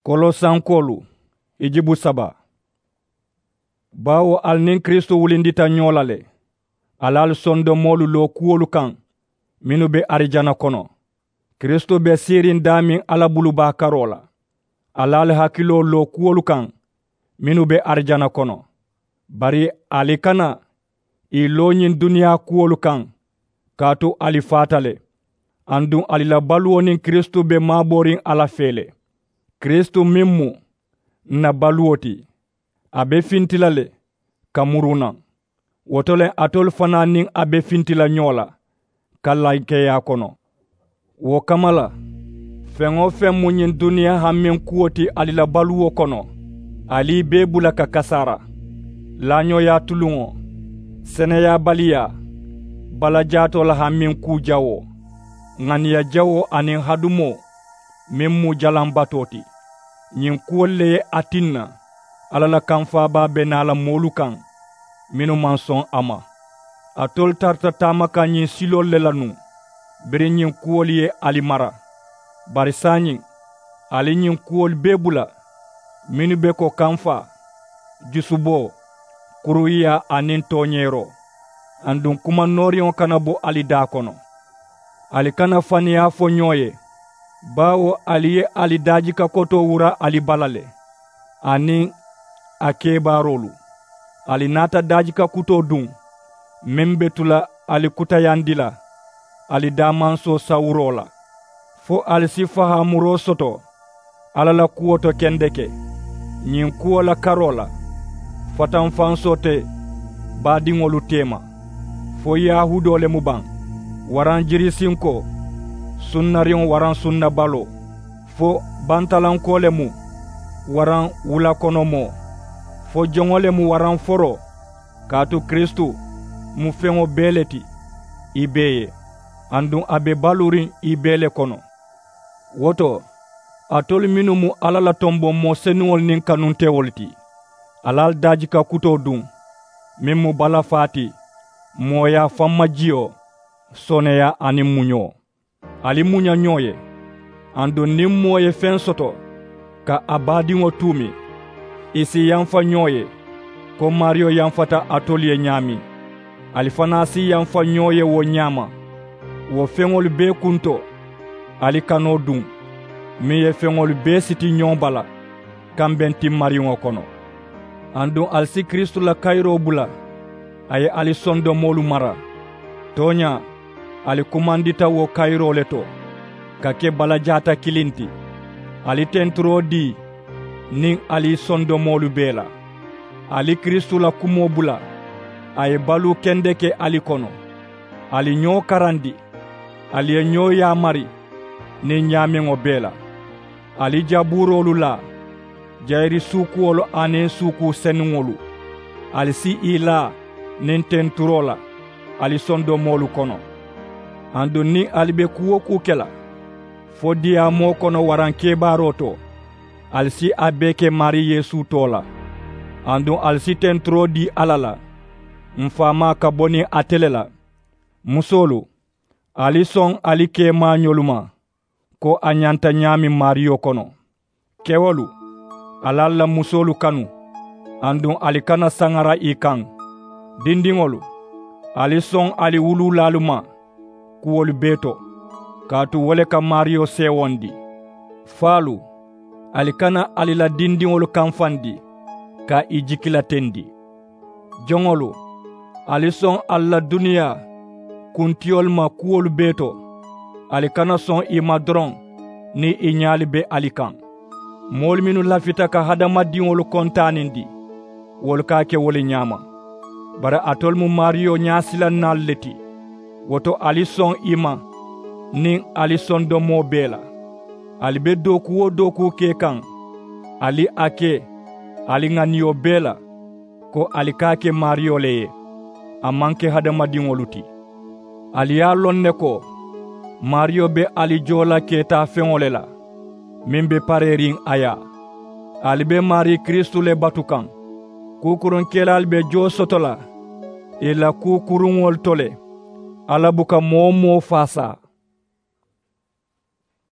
Kolosankolu ijibu saba. Bawo alnin Kristo wulindita nyolale. Alal sondo molu lo kuolu kan. Minu be arijana kono. Kristo be sirin damin alabulu ba karola. Alal hakilo lo kuolu kan. Minu be arijana kono. Bari alikana i lonyin dunia kuolu kan. Kato alifatale. Andun alila baluonin Kristo be maborin alafele. Kristo mimmu na baluoti. Abe fintilale kamuruna. Wotole atol fananin abe fintila nyola. Kalaike ya kono. Wo kamala. Fengo munyin dunia hamen kuoti alila baluo kono. Ali bebula kakasara. Lanyo ya tulungo. Sene ya balia. Balajato la hamen kujawo. Ngani ya jawo anin hadumo. Memmu jalambatoti. Nyin kuole atinna. Alala kanfa ba benala molukan. Minu manson ama. Atol tarta tamaka nyin silo lelanu. Bere nyin kuole alimara. Barisanyin. Ali nyin kuole bebula. Minu beko kanfa. Jusubo. Kuruia anin tonyero. Andun kuma norion kanabo alidakono. Alikana fania fonyoye. Bawo aliye alidaji ka koto wura alibalale. Ani akebarolu. Alinata daji ka kuto dun. Membetula alikuta yandila. Alidamanso saurola. Fo alisifaha muro soto. Alala kuoto kendeke. Nyin kuola karola. Fatanfansote badingolu tema. Fo yahudole mubang. Waran jirisinko. Sunnarion waran sunna balo. Fo bantalankole mu. Waran wulakono mo. Fo jongole mu waran foro. Katu Kristu mu fengo beleti. Ibeye. Andun abe balurin ibele kono. Woto. Atol minu mu alala tombo mo senuol nin kanunte wolti. Alal dajika kuto dun. Mimu bala fati. Moya famajio. Soneya ani munyo. Ali munya nyoye. Ando nimmo ye fensoto. Ka abadingo tumi. Isi yanfa nyoye. Ko Mario yanfata atolier nyami. Alifanasi yanfa nyoye wo nyama. Wo fengol be kunto. Ali kano dun. Mi ye fengol be siti nyombala. Kambenti Mario kono. Ando alsi Kristo la kairo bula. Aye ali sondo molu mara. Tonya. Ali kumandita wo kairo leto. Kake balajata kilinti. Ali tentro di. Ning ali sondo molu bela. Ali Kristu la kumobula. Aye balu kendeke ali kono. Ali nyo karandi. Ali nyo ya mari. Ni nyamengo bela. Ali jaburolu la. Jairi sukuolo ane suku senungolu. Ali si ila. Nin tenturola. Ali sondo molu kono. Ando ni alibe kuwo kukela. Fodia mo kono waran kebaroto. Alsi abeke Mari Yesu tola. Ando alsi tentro di alala. Mfama kaboni atelela. Musolu. Alison alike manyoluma. Ko anyanta nyami Mario kono. Kewolu. Alala musolu kanu. Ando alikana sangara ikan. Dindingolu. Alison ali wulu laluma. Kuwolu beto. Katu wole ka Mario sewondi. Falu. Alikana alila dindingolu kanfandi. Ka ijikila tendi. Jongolu. Alison alla dunia. Kuntiolma kuwolu beto. Alikana son imadron. Ni inyali be alikan. Mol minu lafita ka hadama dingolu kontanindi. Wolu ka ke wole nyama. Bara atolmu Mario nyasila nalleti. Woto alison ima. Ning alison do mo bela. Alibe doku wo doku kekan. Ali ake. Ali nganiyo bela. Ko alikake Mario leye. Amanke hadama dingoluti. Ali ya lonne ko. Mario be ali jola keta fengolela. Mimbe parerin aya. Alibe Mari Kristu le batukan. Kukurun kelal be jo sotola. Ila kukurun wol tole. Alabuka mo fasa.